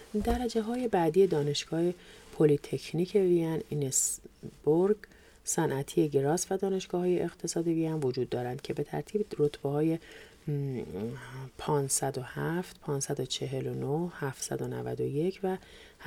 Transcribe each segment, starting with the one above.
درجه‌های بعدی دانشگاه پلی‌تکنیک وین، اینسبورگ، صنعتی گراس و دانشگاه‌های اقتصادی وین وجود دارند که به ترتیب رتبه‌های 507، 549، 791 و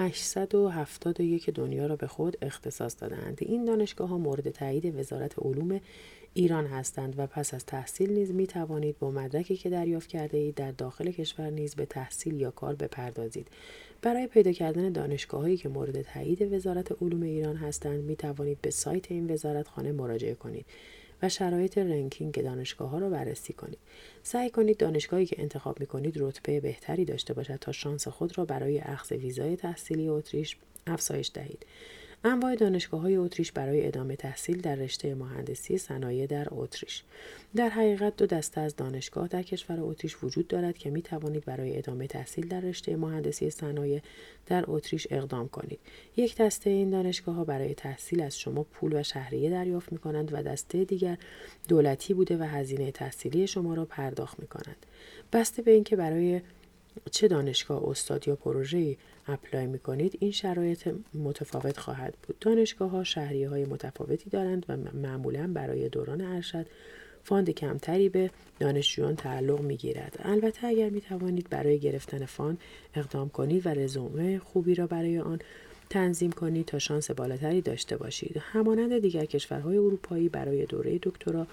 871 دنیا را به خود اختصاص دادند. این دانشگاه‌ها مورد تایید وزارت علوم ایران هستند و پس از تحصیل نیز می توانید با مدرکی که دریافت کرده اید در داخل کشور نیز به تحصیل یا کار بپردازید. برای پیدا کردن دانشگاه‌هایی که مورد تایید وزارت علوم ایران هستند می توانید به سایت این وزارتخانه مراجعه کنید و شرایط رنکینگ دانشگاه‌ها را بررسی کنید. سعی کنید دانشگاهی که انتخاب می‌کنید رتبه بهتری داشته باشد تا شانس خود را برای اخذ ویزای تحصیلی اتریش افزایش دهید. انواع دانشگاه‌های اتریش برای ادامه تحصیل در رشته مهندسی صنایع در اتریش. در حقیقت دو دسته از دانشگاه در کشور اتریش وجود دارد که می توانید برای ادامه تحصیل در رشته مهندسی صنایع در اتریش اقدام کنید. یک دسته این دانشگاه‌ها برای تحصیل از شما پول و شهریه دریافت می‌کنند و دسته دیگر دولتی بوده و هزینه تحصیلی شما را پرداخت می‌کنند. بسته به اینکه برای چه دانشگاه، استاد یا پروژه‌ای اپلای می‌کنید، این شرایط متفاوت خواهد بود. دانشگاه‌ها شهریه‌های متفاوتی دارند و معمولاً برای دوران ارشد فاند کمتری به دانشجویان تعلق می‌گیرد. البته اگر می‌توانید برای گرفتن فاند اقدام کنید و رزومه خوبی را برای آن تنظیم کنید تا شانس بالاتری داشته باشید. همانند دیگر کشورهای اروپایی برای دوره دکترا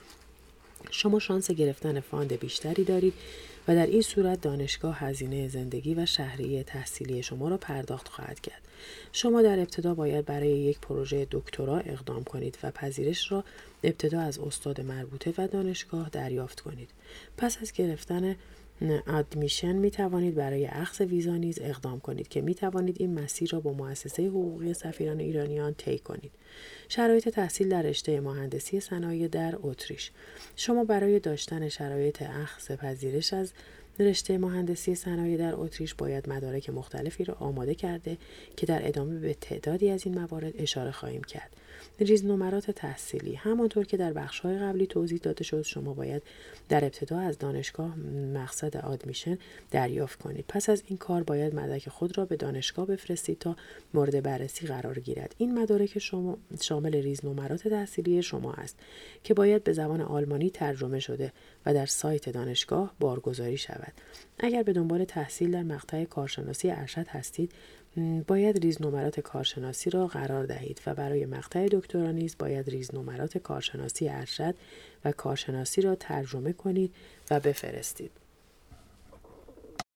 شما شانس گرفتن فاند بیشتری دارید و در این صورت دانشگاه هزینه زندگی و شهریه تحصیلی شما را پرداخت خواهد کرد. شما در ابتدا باید برای یک پروژه دکترا اقدام کنید و پذیرش را ابتدا از استاد مربوطه و دانشگاه دریافت کنید. پس از گرفتن ادمیشن می توانید برای اخذ ویزا نیز اقدام کنید که می توانید این مسیر را با مؤسسه حقوقی سفیران ایرانیان طی کنید. شرایط تحصیل در رشته مهندسی صنایع در اتریش. شما برای داشتن شرایط اخذ پذیرش از رشته مهندسی صنایع در اتریش باید مدارک مختلفی را آماده کرده که در ادامه به تعدادی از این موارد اشاره خواهیم کرد. ریزنمرات تحصیلی. همانطور که در بخش‌های قبلی توضیح داده شد، شما باید در ابتدا از دانشگاه مقصد ادمیشن دریافت کنید. پس از این کار باید مدرک خود را به دانشگاه بفرستید تا مورد بررسی قرار گیرد. این مدارک شما شامل ریزنمرات تحصیلی شما است که باید به زبان آلمانی ترجمه شده و در سایت دانشگاه بارگذاری شود. اگر به دنبال تحصیل در مقطع کارشناسی ارشد هستید، باید ریزنمرات کارشناسی را قرار دهید و برای مقطع دکترا نیز باید ریزنمرات کارشناسی ارشد و کارشناسی را ترجمه کنید و بفرستید.